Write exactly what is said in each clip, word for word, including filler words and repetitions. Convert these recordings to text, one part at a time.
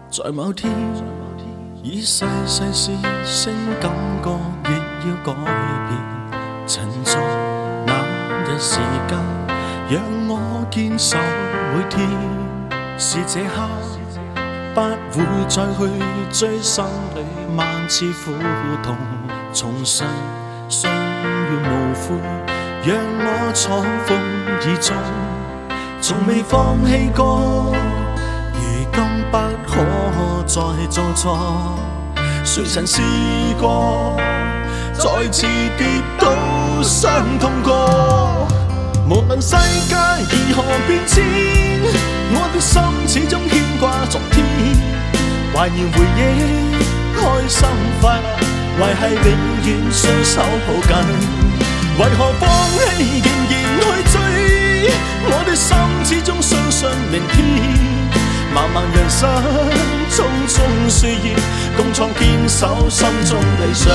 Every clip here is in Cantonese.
在某天，已細細事聲感覺亦要改變。曾在那日時間，讓我堅守每天。是這刻，不會再去追心裏萬次苦痛。重拾信願無悔，讓我闖風雨中，從未放棄過。如今不可再做錯，誰曾試過再次跌倒傷痛過？無論世界如何變遷，我的心始終牽掛昨天。懷念回憶，開心快樂，維繫永遠雙手抱緊。為何放棄仍然去追？我的心始終相信明天。漫漫人生，匆匆歲月，共創堅守心中理想，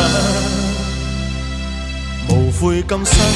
無悔今生。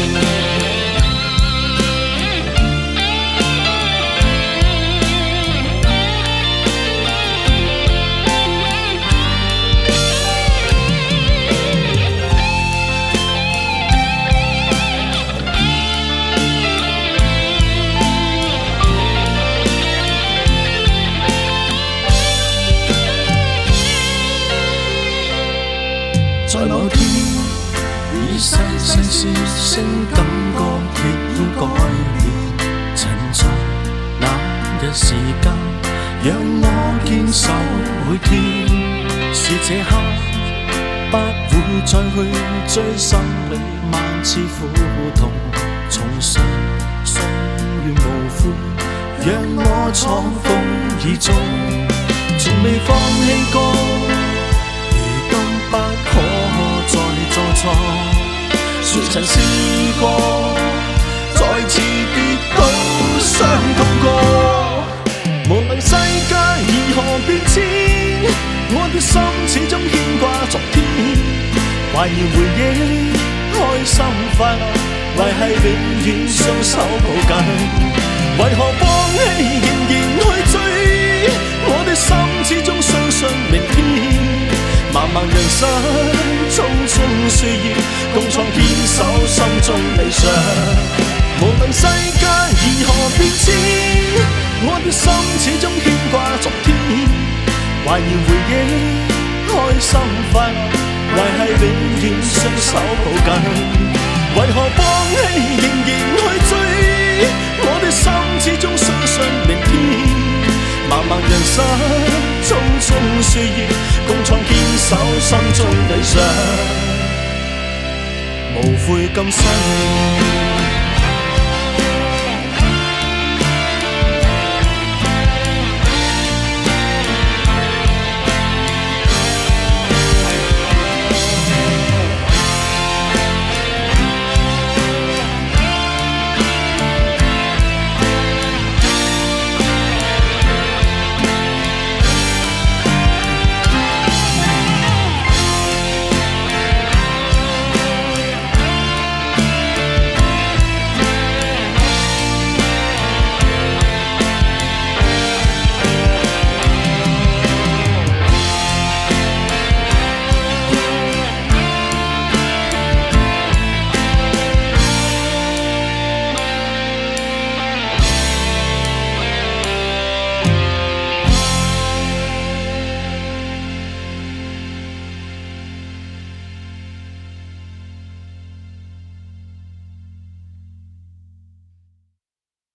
在某天，已細細事聲感覺亦要改變。曾在那日時間，讓我堅守每天。是這刻，不會再去追心裏萬次苦痛。重拾信願無悔，讓我闖風雨中，從未放棄過。不可再做錯，誰曾試過再次跌倒傷痛過？無論世界如何變遷，我的心始終牽掛昨天。懷念回憶，開心快樂，維繫永遠雙手抱緊。為何放棄仍然去追？我的心始終相信明天。漫漫人生，匆匆歲月，共創堅守心中理想。無論世界如何變遷，我的心始終牽掛昨天。懷念回憶，開心快樂，維繫永遠雙手抱緊。為何放棄仍然去追？我的心始終相信明天。漫漫人生，匆匆歲月，共創堅守心中理想，無悔今生。